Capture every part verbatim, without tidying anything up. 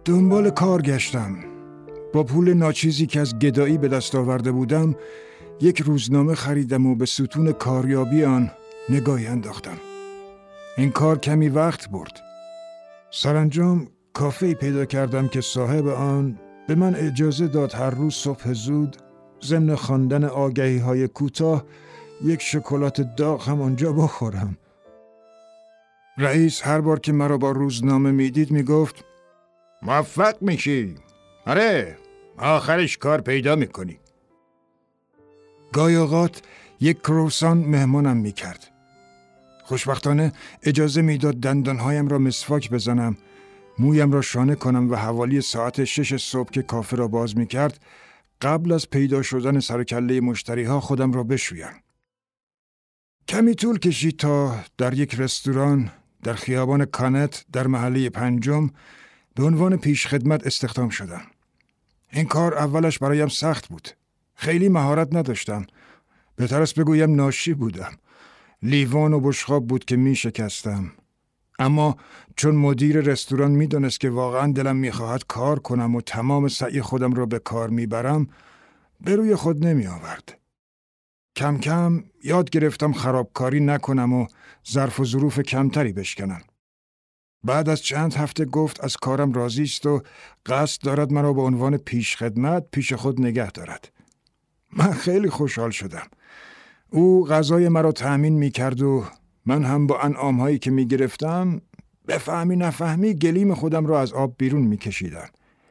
دنبال کار گشتم. با پول ناچیزی که از گدایی به دست آورده بودم یک روزنامه خریدم و به ستون کاریابی آن نگاهی انداختم. این کار کمی وقت برد. سرانجام کافه‌ای پیدا کردم که صاحب آن به من اجازه داد هر روز صبح زود ضمن خواندن آگهی‌های کوتاه یک شکلات داغ هم آنجا بخورم. رئیس هر بار که مرا با روزنامه میدید میگفت موفق میشی. آره، آخرش کار پیدا میکنی. گاهی اوقات یک کروسان مهمانم میکرد. خوشبختانه اجازه میداد دندانهایم را مسواک بزنم، مویم را شانه کنم و حوالی ساعت شش صبح که کافه را باز میکرد قبل از پیدا شدن سرکله مشتری ها خودم را بشویم. کمی طول کشید تا در یک رستوران در خیابان کانت در محله پنجم به عنوان پیشخدمت استخدام شدم. این کار اولش برایم سخت بود. خیلی مهارت نداشتم. بهتر است بگویم ناشی بودم. لیوان و بشقاب بود که می شکستم. اما چون مدیر رستوران می دانست که واقعا دلم می خواهد کار کنم و تمام سعی خودم را به کار می برم، به روی خود نمی آورد. کم کم یاد گرفتم خرابکاری نکنم و ظرف و ظروف کمتری بشکنم. بعد از چند هفته گفت از کارم راضی است و قصد دارد مرا به عنوان پیشخدمت پیش خود نگه دارد. من خیلی خوشحال شدم. او غذای مرا تأمین می کرد و من هم با انعام‌هایی که می گرفتم بفهمی نفهمی گلیم خودم را از آب بیرون می کشیدم.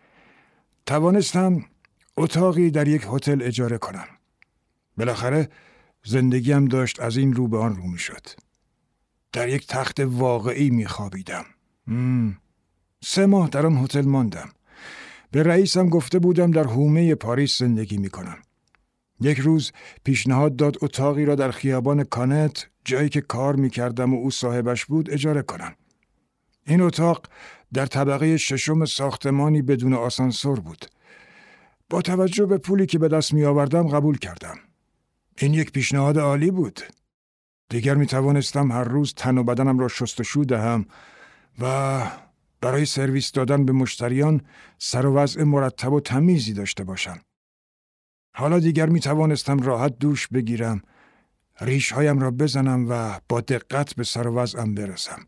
توانستم اتاقی در یک هتل اجاره کنم. بالاخره زندگیم داشت از این رو به آن رو می شد. در یک تخت واقعی می خوابیدم. مم. سه ماه در آن هتل ماندم. به رئیسم گفته بودم در حومه پاریس زندگی می کنم. یک روز پیشنهاد داد اتاقی را در خیابان کانت، جایی که کار می کردم و او صاحبش بود، اجاره کنم. این اتاق در طبقه ششم ساختمانی بدون آسانسور بود. با توجه به پولی که به دست می آوردم قبول کردم. این یک پیشنهاد عالی بود. دیگر می توانستم هر روز تن و بدنم را شستشو دهم و برای سرویس دادن به مشتریان سر و وضع مرتب و تمیزی داشته باشم. حالا دیگر می توانستم راحت دوش بگیرم، ریشهایم را بزنم و با دقت به سر و وضعم برسم.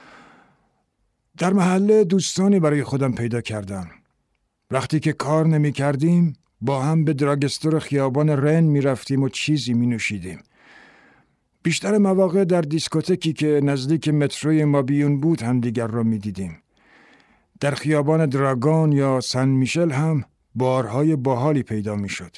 در محله دوستانی برای خودم پیدا کردم. وقتی که کار نمی کردیم با هم به دراگستور خیابان رن می رفتیم و چیزی می نوشیدیم. بیشتر مواقع در دیسکوتکی که نزدیک متروی مابیون بود هم دیگر را می دیدیم. در خیابان دراگون یا سن میشل هم بارهای باحالی پیدا می شد.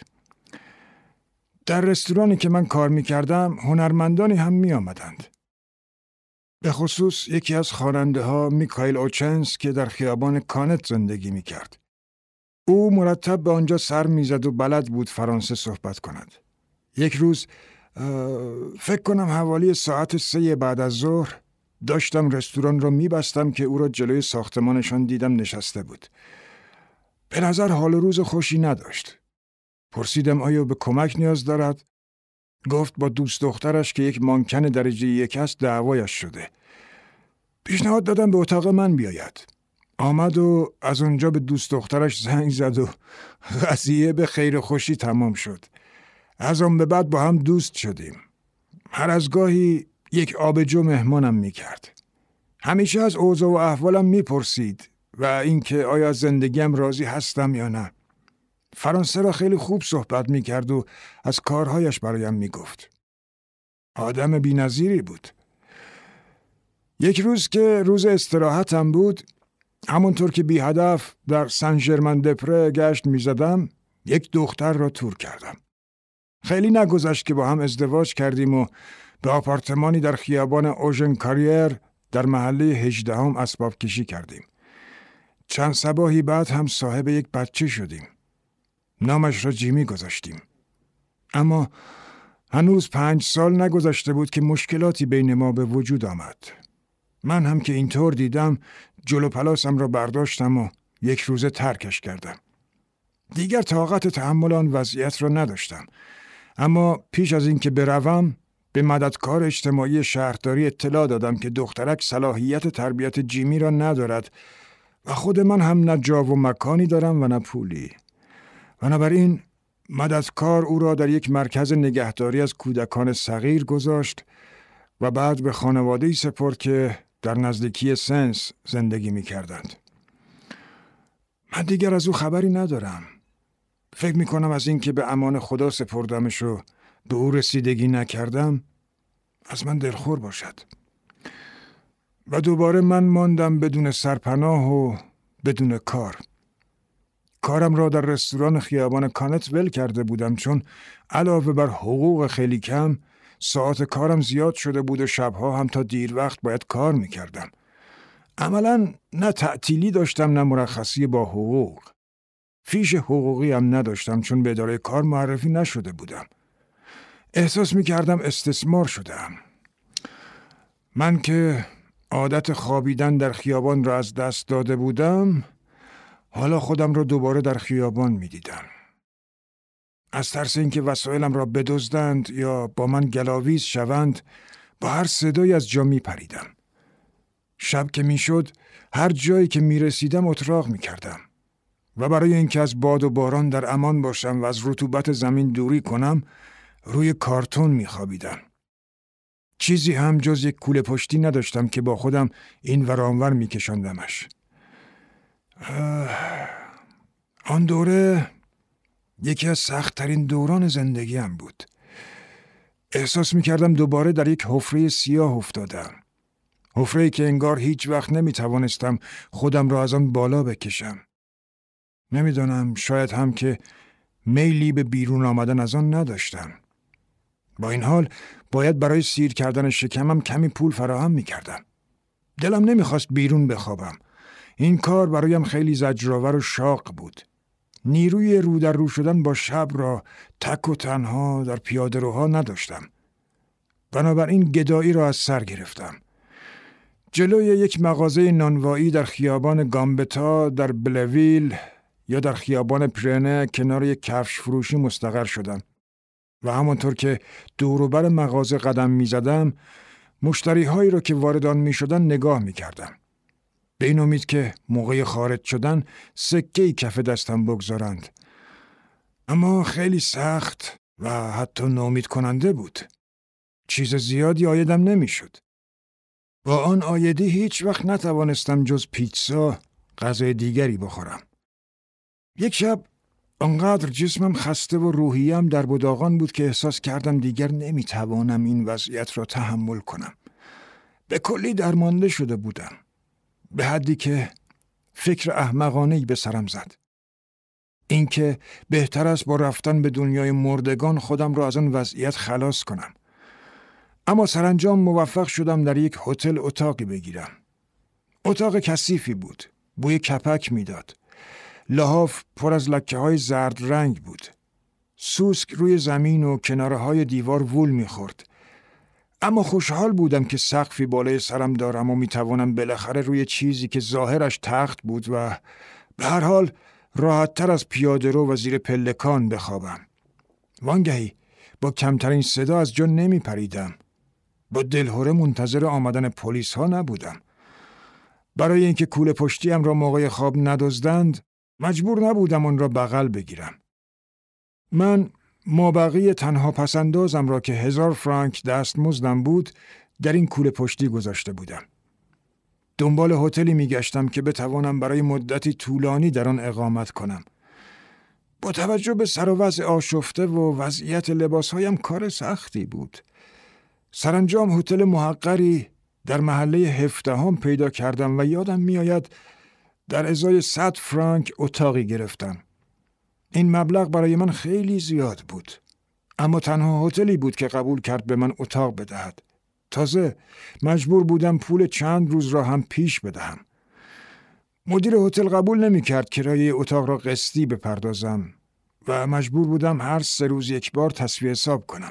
در رستورانی که من کار می کردم هنرمندانی هم می آمدند. به خصوص یکی از خواننده ها میکائیل اوچنس که در خیابان کانت زندگی می کرد. او مرتب به آنجا سر می زد و بلد بود فرانسه صحبت کند. یک روز فکر کنم حوالی ساعت سه بعد از ظهر داشتم رستوران را می بستم که او را جلوی ساختمانشان دیدم نشسته بود. به نظر حال روز خوشی نداشت. پرسیدم آیا به کمک نیاز دارد؟ گفت با دوست دخترش که یک مانکن درجه یک است دعوایش شده. پیشنهاد دادم به اتاق من بیاید. آمد و از اونجا به دوست دخترش زنگ زد و قضیه به خیر خوشی تمام شد. از آن به بعد با هم دوست شدیم. هر از گاهی یک آبجو مهمانم میکرد. همیشه از اوضاع و احوالم میپرسید و اینکه آیا زندگیم راضی هستم یا نه. فرانسه را خیلی خوب صحبت میکرد و از کارهایش برایم میگفت. آدم بی‌نظیری بود. یک روز که روز استراحتم بود، همونطور که بی هدف در سن ژرمن دپره گشت میزدم، یک دختر را تور کردم. خیلی نگذشت که با هم ازدواج کردیم و به آپارتمانی در خیابان اوژن کاریر در محله هجدهم اسباب کشی کردیم. چند صباحی بعد هم صاحب یک بچه شدیم. نامش را جیمی گذاشتیم. اما هنوز پنج سال نگذشته بود که مشکلاتی بین ما به وجود آمد. من هم که اینطور دیدم جلو پلاسم را برداشتم و یک روزه ترکش کردم. دیگر طاقت تحمل آن وضعیت را نداشتم. اما پیش از این که بروم به مددکار اجتماعی شهرداری اطلاع دادم که دخترک صلاحیت تربیت جیمی را ندارد و خود من هم نه جا و مکانی دارم و نه پولی. بنابراین مددکار او را در یک مرکز نگهداری از کودکان صغیر گذاشت و بعد به خانواده‌ای سپرد که در نزدیکی سنس زندگی می کردند. من دیگر از او خبری ندارم. فکر می کنم از این که به امان خدا سپردمش و به او رسیدگی نکردم از من دلخور باشد. و دوباره من ماندم بدون سرپناه و بدون کار. کارم را در رستوران خیابان کانت ول کرده بودم چون علاوه بر حقوق خیلی کم ساعت کارم زیاد شده بود و شبها هم تا دیر وقت باید کار میکردم. عملاً نه تعطیلی داشتم نه مرخصی با حقوق. فیش حقوقی هم نداشتم چون به اداره کار معرفی نشده بودم. احساس میکردم استثمار شدم. من که عادت خوابیدن در خیابان را از دست داده بودم، حالا خودم را دوباره در خیابان میدیدم. از ترس اینکه وسایلم را بدزدند یا با من گلاویز شوند، با هر صدایی از جا میپریدم. شب که میشد، هر جایی که میرسیدم اتراق میکردم و برای اینکه از باد و باران در امان باشم و از رطوبت زمین دوری کنم، روی کارتون میخوابیدم. چیزی هم جز یک کوله پشتی نداشتم که با خودم این ور آن ور میکشاندمش. آن دوره یکی از سخت‌ترین دوران زندگیم بود. احساس می‌کردم دوباره در یک حفره سیاه افتادم. حفره‌ای که انگار هیچ وقت نمی‌توانستم خودم را از آن بالا بکشم. نمی‌دانم، شاید هم که میلی به بیرون آمدن از آن نداشتم. با این حال باید برای سیر کردن شکمم کمی پول فراهم می‌کردم. دلم نمی‌خواست بیرون بخوابم. این کار برایم خیلی زجرآور و شاق بود. نیروی رو در رو شدن با شب را تک و تنها در پیاده‌روها نداشتم. بنابراین گدایی را از سر گرفتم. جلوی یک مغازه نانوایی در خیابان گامبتا در بلویل یا در خیابان پرنه کنار یک کفش فروشی مستقر شدم و همانطور که دور و بر مغازه قدم می زدم مشتری هایی را که واردان می شدن نگاه می کردم. به این امید که موقع خارج شدن سکه‌ای کف دستم بگذارند. اما خیلی سخت و حتی ناامید کننده بود. چیز زیادی عایدم نمی شد. با آن عایدی هیچ وقت نتوانستم جز پیتزا غذای دیگری بخورم. یک شب آنقدر جسمم خسته و روحیم در بداغان بود که احساس کردم دیگر نمی توانم این وضعیت را تحمل کنم. به کلی درمانده شده بودم. به حدی که فکر احمقانه‌ای به سرم زد. اینکه بهتر است با رفتن به دنیای مردگان خودم را از آن وضعیت خلاص کنم. اما سرانجام موفق شدم در یک هتل اتاقی بگیرم. اتاق کثیفی بود. بوی کپک میداد. لحاف پر از لکه‌های زرد رنگ بود. سوسک روی زمین و کناره‌های دیوار وول می‌خورد. اما خوشحال بودم که سقفی بالای سرم دارم و میتوانم بالاخره روی چیزی که ظاهرش تخت بود و به هر حال راحت‌تر از پیاده‌رو و زیر پلکان بخوابم. وانگهی با کمترین صدا از جا نمی پریدم. با دلهره منتظر آمدن پلیس ها نبودم. برای اینکه کوله پشتیم را موقع خواب ندزدند مجبور نبودم آن را بغل بگیرم. من مابقی تنها پسندازم را که هزار فرانک دستمزدم بود در این کوله پشتی گذاشته بودم. دنبال هتلی می گشتم که بتوانم برای مدتی طولانی در آن اقامت کنم. با توجه به سر و وضع آشفته و وضعیت لباسهایم کار سختی بود. سرانجام هتل محقری در محله هفدهم پیدا کردم و یادم می آید در ازای صد فرانک اتاقی گرفتم. این مبلغ برای من خیلی زیاد بود. اما تنها هتلی بود که قبول کرد به من اتاق بدهد. تازه مجبور بودم پول چند روز را هم پیش بدهم. مدیر هتل قبول نمی کرد کرایه اتاق را قسطی بپردازم و مجبور بودم هر سه روز یک بار تسویه حساب کنم.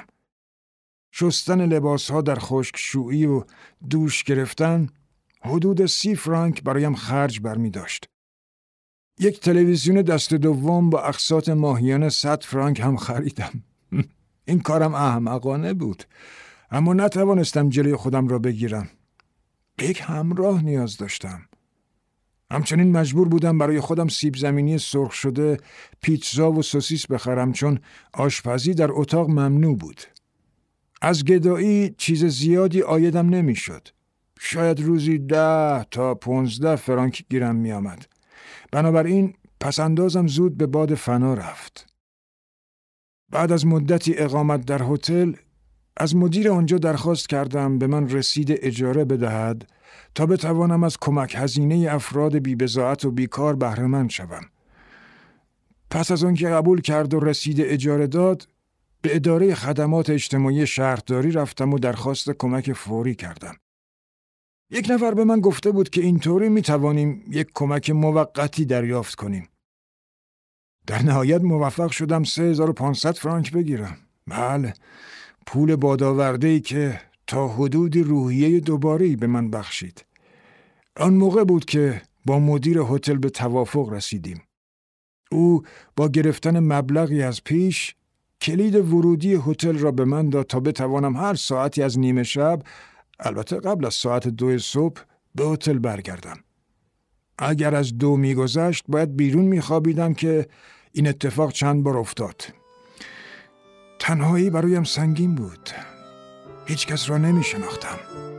شستن لباس ها در خشکشویی و دوش گرفتن حدود سی فرانک برایم خرج برمی داشت. یک تلویزیون دست دوم با اقساط ماهیانه صد فرانک هم خریدم. این کارم احمقانه بود، اما نتوانستم جلوی خودم را بگیرم. به یک همراه نیاز داشتم. همچنین مجبور بودم برای خودم سیب زمینی سرخ شده، پیتزا و سوسیس بخرم چون آشپزی در اتاق ممنوع بود. از گدایی چیز زیادی عایدم نمیشد. شاید روزی ده تا پونزده فرانک گیرم می آمد. بنابراین پسندازم زود به باد فنا رفت. بعد از مدتی اقامت در هتل از مدیر آنجا درخواست کردم به من رسید اجاره بدهد تا بتوانم از کمک هزینه افراد بی‌بضاعت و بیکار بهره مند شوم. پس از آنکه قبول کرد و رسید اجاره داد، به اداره خدمات اجتماعی شهرداری رفتم و درخواست کمک فوری کردم. یک نفر به من گفته بود که اینطوری می توانیم یک کمک موقتی دریافت کنیم. در نهایت موفق شدم سه هزار و پانصد فرانک بگیرم. بله، پول بادآورده‌ای که تا حدودی روحیه دوباره‌ای به من بخشید. آن موقع بود که با مدیر هتل به توافق رسیدیم. او با گرفتن مبلغی از پیش کلید ورودی هتل را به من داد تا بتوانم هر ساعتی از نیمه شب، البته قبل از ساعت دو صبح، به هتل برگردم. اگر از دو میگذشت باید بیرون میخوابیدم که این اتفاق چند بار افتاد. تنهایی برایم سنگین بود. هیچ کس را نمی شناختم.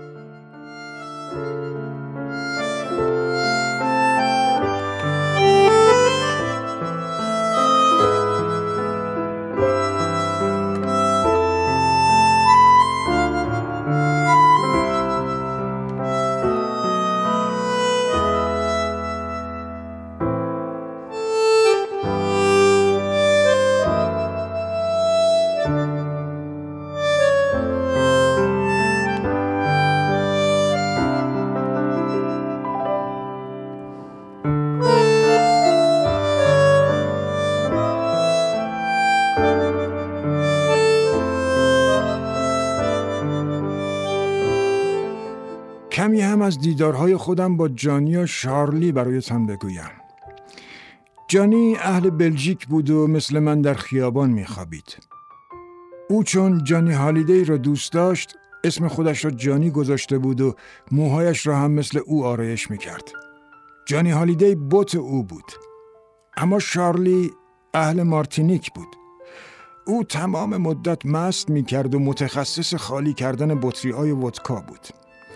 کمی هم از دیدارهای خودم با جانی و شارلی برایتان بگویم. جانی اهل بلژیک بود و مثل من در خیابان میخوابید. او چون جانی هالیدی را دوست داشت، اسم خودش را جانی گذاشته بود و موهایش را هم مثل او آرایش میکرد. جانی هالیدی بت او بود. اما شارلی اهل مارتینیک بود. او تمام مدت مست میکرد و متخصص خالی کردن بطری‌های ودکا بود.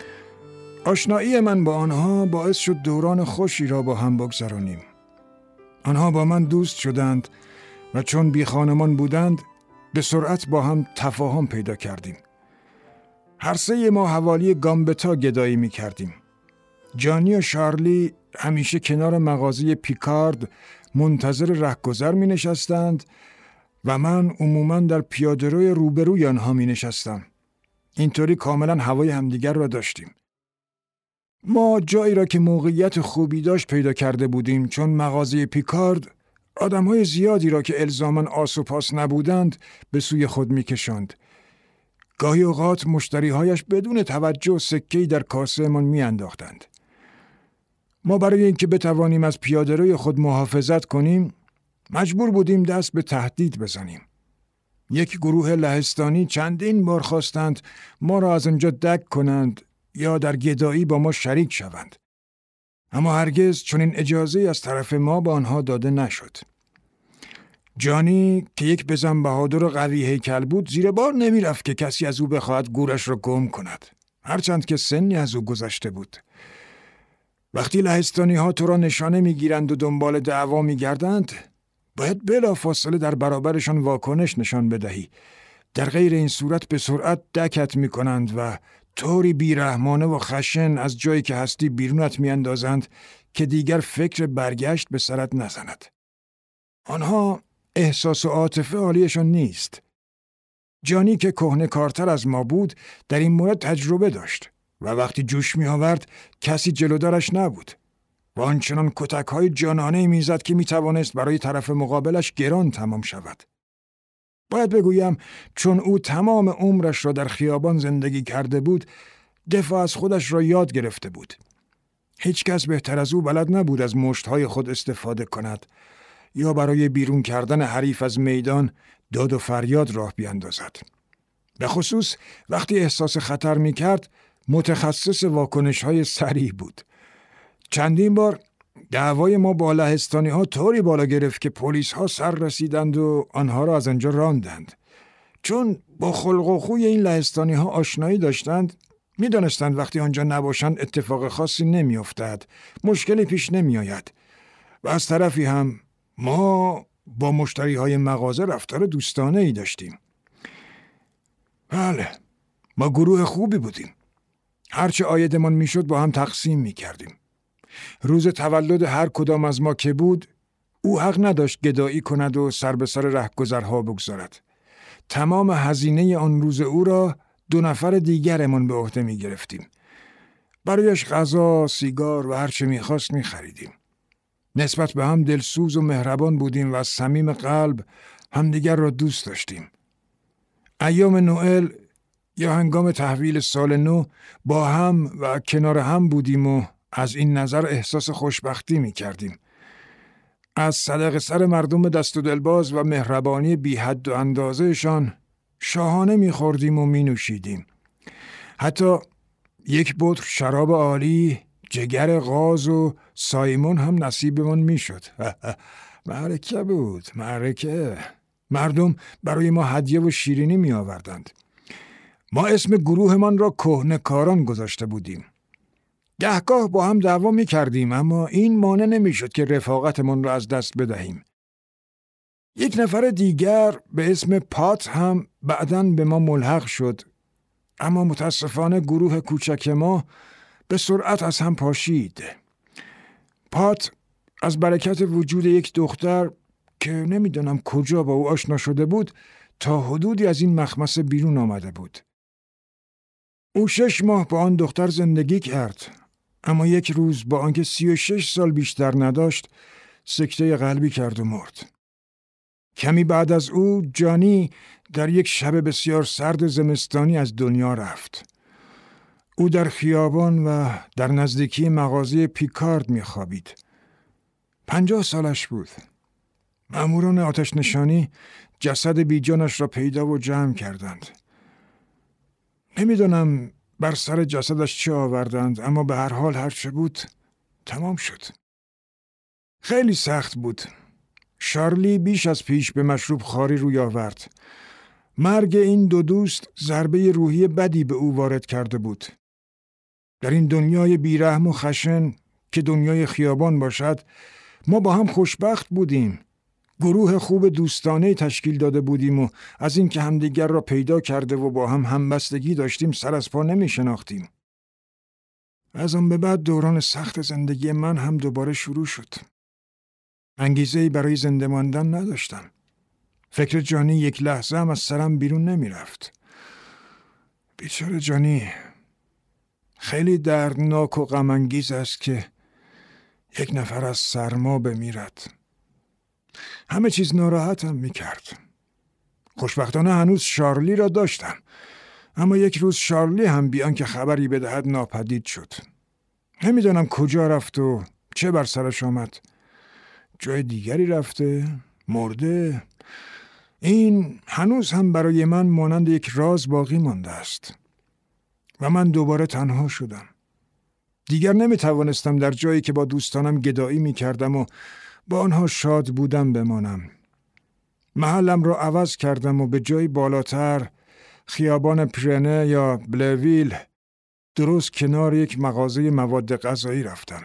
آشنایی من با آنها باعث شد دوران خوشی را با هم بگذرانیم. آنها با من دوست شدند و چون بی خانمان بودند به سرعت با هم تفاهم پیدا کردیم. هر سه ما حوالی گامبتا گدایی می کردیم. جانی و شارلی همیشه کنار مغازه پیکارد منتظر رهگذر می نشستند و من عموماً در پیاده‌روی روبروی آنها می نشستم. اینطوری کاملا هوای همدیگر را داشتیم. ما جایی را که موقعیت خوبی داشت پیدا کرده بودیم چون مغازه پیکارد آدم‌های زیادی را که الزاماً آس و پاس نبودند به سوی خود می‌کشاند. گاهی اوقات مشتری‌هایش بدون توجه سکه‌ای در کاسه‌مان می‌انداختند. ما برای اینکه بتوانیم از پیاده‌روی خود محافظت کنیم مجبور بودیم دست به تهدید بزنیم. یک گروه لهستانی چندین بار خواستند ما را از آنجا دک کنند یا در گدایی با ما شریک شوند. اما هرگز چنین اجازه‌ای از طرف ما به آنها داده نشد. جانی که یک بزن بهادر و قوی هیکل بود زیر بار نمی رفت که کسی از او بخواهد گورش را گم کند، هرچند که سنی از او گذشته بود. وقتی لهستانی ها تو را نشانه می گیرند و دنبال دعوا می گردند باید بلافاصله در برابرشان واکنش نشان بدهی. در غیر این صورت به سرعت دکت می کنند و طوری بیرحمانه و خشن از جایی که هستی بیرونت می اندازند که دیگر فکر برگشت به سرت نزند. آنها احساس و عاطفه حالیشان نیست. جانی که کهنه کارتر از ما بود در این مورد تجربه داشت و وقتی جوش می آورد کسی جلودارش نبود و آنچنان کتک‌های جانانه‌ای می‌زد که می‌توانست برای طرف مقابلش گران تمام شود. باید بگویم چون او تمام عمرش را در خیابان زندگی کرده بود، دفاع از خودش را یاد گرفته بود. هیچ کس بهتر از او بلد نبود از مشت‌های خود استفاده کند یا برای بیرون کردن حریف از میدان داد و فریاد راه بیاندازد. به خصوص وقتی احساس خطر می‌کرد، متخصص واکنش‌های سریع بود. چندین بار دعوای ما با لهستانی ها طوری بالا گرفت که پلیس ها سر رسیدند و آنها را از آنجا راندند. چون با خلق و خوی این لهستانی ها آشنایی داشتند، می دانستند وقتی آنجا نباشند اتفاق خاصی نمی افتد، مشکلی پیش نمی آید. و از طرفی هم ما با مشتری های مغازه رفتار دوستانه ای داشتیم. بله، ما گروه خوبی بودیم. هرچه عایدمان می شد با هم تقسیم می کردیم. روز تولد هر کدام از ما که بود، او حق نداشت گدایی کند و سر به سر رهگذرها بگذارد. تمام هزینه آن روز او را دو نفر دیگرمان به عهده می گرفتیم. برایش غذا، سیگار و هرچه می خواست می خریدیم. نسبت به هم دلسوز و مهربان بودیم و از صمیم قلب همدیگر را دوست داشتیم. ایام نوئل یا هنگام تحویل سال نو با هم و کنار هم بودیم و از این نظر احساس خوشبختی می کردیم. از صدق سر مردم دست و دلباز و مهربانی بی حد و اندازهشان شاهانه می خوردیم و می نوشیدیم. حتی یک بطر شراب عالی، جگر غاز و سایمون هم نصیبمون می شد. معرکه بود، معرکه. مردم برای ما هدیه و شیرینی می آوردند. ما اسم گروهمان را کهنه‌کاران گذاشته بودیم. گهگاه با هم دعوا می کردیم، اما این مانع نمی شد که رفاقتمان را از دست بدهیم. یک نفر دیگر به اسم پات هم بعداً به ما ملحق شد، اما متاسفانه گروه کوچک ما به سرعت از هم پاشید. پات از برکت وجود یک دختر که نمیدانم کجا با او آشنا شده بود تا حدودی از این مخمصه بیرون آمده بود. او شش ماه با آن دختر زندگی کرد، اما یک روز با آنکه سی و شش سال بیشتر نداشت سکته قلبی کرد و مرد. کمی بعد از او جانی در یک شب بسیار سرد زمستانی از دنیا رفت. او در خیابان و در نزدیکی مغازه پیکارد می خوابید. پنجاه سالش بود. ماموران آتش نشانی جسد بیجانش را پیدا و جمع کردند. نمیدانم بر سر جسدش چه آوردند، اما به هر حال هر چه بود تمام شد. خیلی سخت بود. شارلی بیش از پیش به مشروب خواری روی آورد. مرگ این دو دوست ضربه روحی بدی به او وارد کرده بود. در این دنیای بیرحم و خشن که دنیای خیابان باشد، ما با هم خوشبخت بودیم. گروه خوب دوستانه تشکیل داده بودیم و از این که همدیگر را پیدا کرده و با هم همبستگی داشتیم سر از پا نمی شناختیم. از آن به بعد دوران سخت زندگی من هم دوباره شروع شد. انگیزه‌ای برای زنده ماندن نداشتم. فکر جانی یک لحظه هم از سرم بیرون نمی رفت. بیچاره جانی، خیلی دردناک و غم انگیز است که یک نفر از سرما بمیرد. همه چیز ناراحتم می کرد. خوشبختانه هنوز شارلی را داشتم، اما یک روز شارلی هم بیان که خبری بدهد ناپدید شد. نمیدانم کجا رفت و چه بر سرش آمد. جای دیگری رفته؟ مرده؟ این هنوز هم برای من مانند یک راز باقی مانده است. و من دوباره تنها شدم. دیگر نمی توانستم در جایی که با دوستانم گدایی می کردم و با آنها شاد بودم بمانم. محلم را عوض کردم و به جایی بالاتر، خیابان پرنه یا بلویل، درست کنار یک مغازه مواد غذایی رفتم.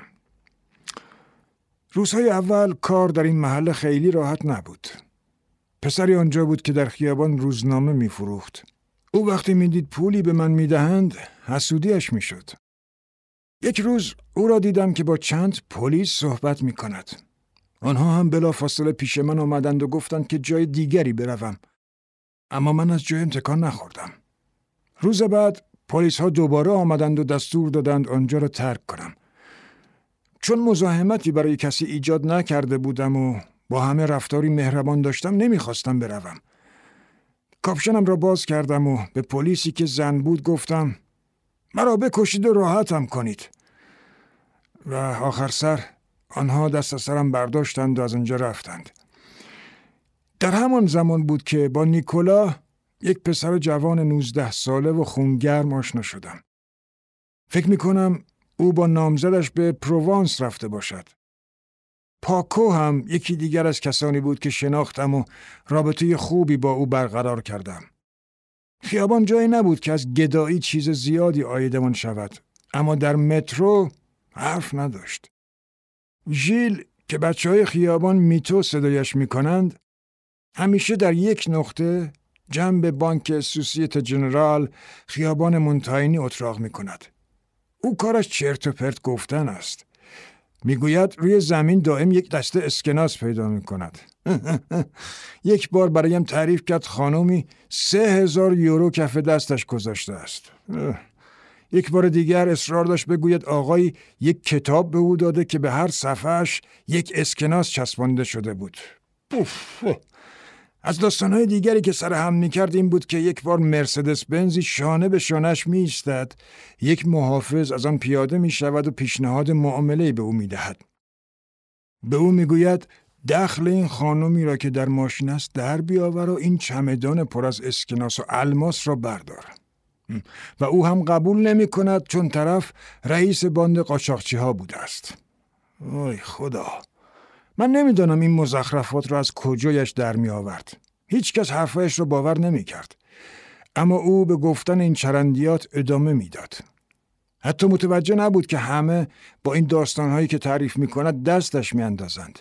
روزهای اول کار در این محل خیلی راحت نبود. پسری آنجا بود که در خیابان روزنامه می فروخت. او وقتی می دید پولی به من می دهند، حسودیش می شد. یک روز او را دیدم که با چند پلیس صحبت می کند. آنها هم بلافاصله پیش من آمدند و گفتند که جای دیگری بروم. اما من از جایم تکان نخوردم. روز بعد پلیس ها دوباره آمدند و دستور دادند آنجا را ترک کنم. چون مزاحمتی برای کسی ایجاد نکرده بودم و با همه رفتاری مهربان داشتم، نمیخواستم بروم. کاپشنم را باز کردم و به پلیسی که زن بود گفتم مرا بکشید و راحتم کنید. و آخر سر آنها دست از سرم برداشتند و از آنجا رفتند. در همان زمان بود که با نیکولا، یک پسر جوان نوزده ساله و خونگرم، آشنا شدم. فکر میکنم او با نامزدش به پروانس رفته باشد. پاکو هم یکی دیگر از کسانی بود که شناختم و رابطه خوبی با او برقرار کردم. خیابان جایی نبود که از گدایی چیز زیادی عایدمان شود، اما در مترو حرف نداشت. ژیل که بچه های خیابان میتو صدایش میکنند، همیشه در یک نقطه جنب بانک سوسیت جنرال خیابان مونتاینی اتراق میکند. او کارش چرت و پرت گفتن است. میگوید روی زمین دائم یک دسته اسکناس پیدا میکند. یک بار برایم تعریف کرد خانومی سه هزار یورو کف دستش گذاشته است. یک بار دیگر اصرار داشت بگوید آقای یک کتاب به او داده که به هر صفحهش یک اسکناس چسبانده شده بود. پوف. از داستانهای دیگری که سر هم میکرد این بود که یک بار مرسدس بنزی شانه به شانهش می ایستد، یک محافظ از آن پیاده می شود و پیشنهاد معامله به او می دهد. به او می گوید دخل این خانمی را که در ماشین است در بیاور و این چمدان پر از اسکناس و الماس را بردار. و او هم قبول نمی کند چون طرف رئیس باند قاچاقچی ها بوده است. وای خدا، من نمیدانم این مزخرفات را از کجایش در می آورد. هیچ کس حرفایش را باور نمی کرد. اما او به گفتن این چرندیات ادامه می داد. حتی متوجه نبود که همه با این داستانهایی که تعریف می کند دستش می اندازند.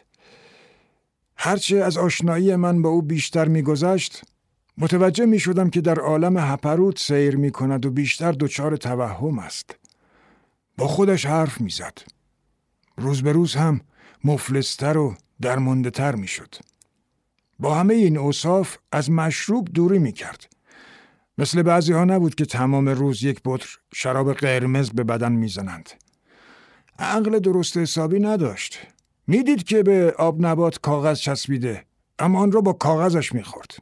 هرچه از آشنایی من با او بیشتر می گذشت، متوجه می شدم که در عالم هپروت سیر می کند و بیشتر دچار توهم است. با خودش حرف می زد. روز به روز هم مفلس‌تر و درمانده‌تر می شد. با همه این اوصاف از مشروب دوری می کرد. مثل بعضی ها نبود که تمام روز یک بطر شراب قرمز به بدن می زنند. عقل درست حسابی نداشت. می دید که به آب نبات کاغذ چسبیده، اما آن را با کاغذش می خورد.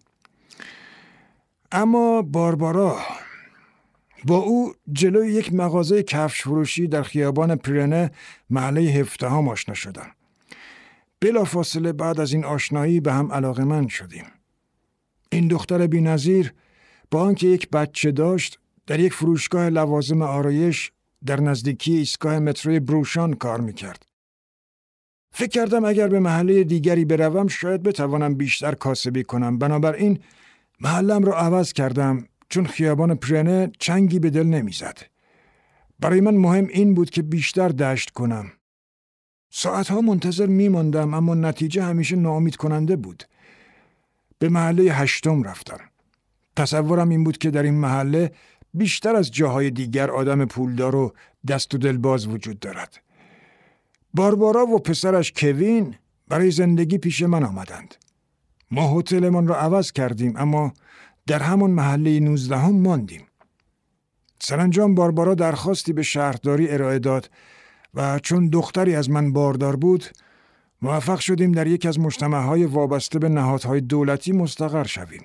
اما باربارا، با او جلوی یک مغازه کفش فروشی در خیابان پرنه محله هفدهم آشنا شدم. بلافاصله بعد از این آشنایی به هم علاقه‌مند شدیم. این دختر بی‌نظیر با آنکه یک بچه داشت در یک فروشگاه لوازم آرایش در نزدیکی ایستگاه متروی بروشان کار میکرد. فکر کردم اگر به محله دیگری بروم شاید بتوانم بیشتر کاسبی کنم. بنابراین محلم را عوض کردم چون خیابان پرنه چنگی به دل نمیزد. برای من مهم این بود که بیشتر دشت کنم. ساعتها منتظر میماندم اما نتیجه همیشه ناامید کننده بود. به محله هشتم رفتم. تصورم این بود که در این محله بیشتر از جاهای دیگر آدم پولدار و دست و دلباز وجود دارد. باربارا و پسرش کوین برای زندگی پیش من آمدند. ما هتلمان را عوض کردیم اما در همان محله نوزدهم ماندیم. سرانجام باربارا درخواستی به شهرداری ارائه داد و چون دختری از من باردار بود موفق شدیم در یک از مجتمع‌های وابسته به نهادهای دولتی مستقر شویم.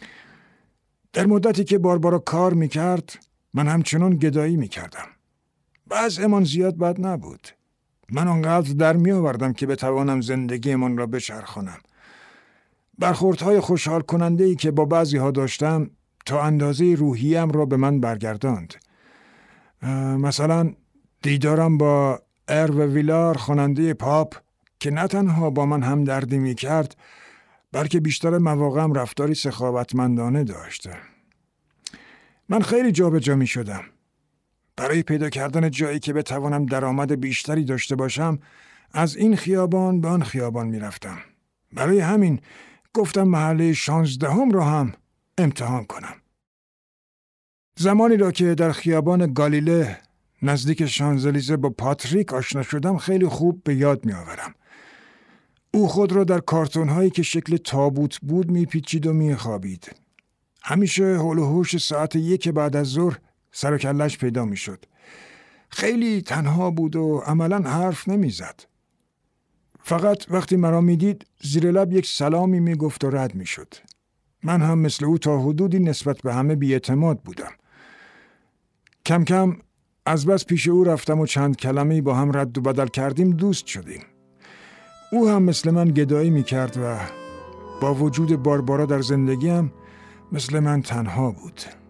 در مدتی که باربارا کار میکرد من همچنان گدایی میکردم. وضعمان زیاد بد نبود. من آنقدر در می آوردم که بتوانم زندگیمان را بچرخانم. برخوردهای خوشحال کننده ای که با بعضی ها داشتم تا اندازه روحیم را به من برگرداند. مثلا دیدارم با ارو ویلار خواننده پاپ که نه تنها با من هم دردی می کرد بلکه بیشتر مواقعم رفتاری سخاوتمندانه داشته. من خیلی جا به جا می شدم. برای پیدا کردن جایی که بتوانم درآمد بیشتری داشته باشم از این خیابان به آن خیابان می رفتم. برای همین گفتم محله شانزدهم را هم امتحان کنم. زمانی را که در خیابان گالیله نزدیک شانزلیزه با پاتریک آشنا شدم خیلی خوب به یاد می آورم. او خود را در کارتون هایی که شکل تابوت بود می پیچید و می خوابید. همیشه هول و هوش ساعت یک بعد از ظهر سر و کله‌اش پیدا می شد. خیلی تنها بود و عملاً حرف نمی زد. فقط وقتی مرا می دید زیر لب یک سلامی می گفت و رد می شد. من هم مثل او تا حدودی نسبت به همه بی‌اعتماد بودم. کم کم از بس پیش او رفتم و چند کلمه‌ای با هم رد و بدل کردیم دوست شدیم. او هم مثل من گدایی می کرد و با وجود باربارا در زندگیم مثل من تنها بود.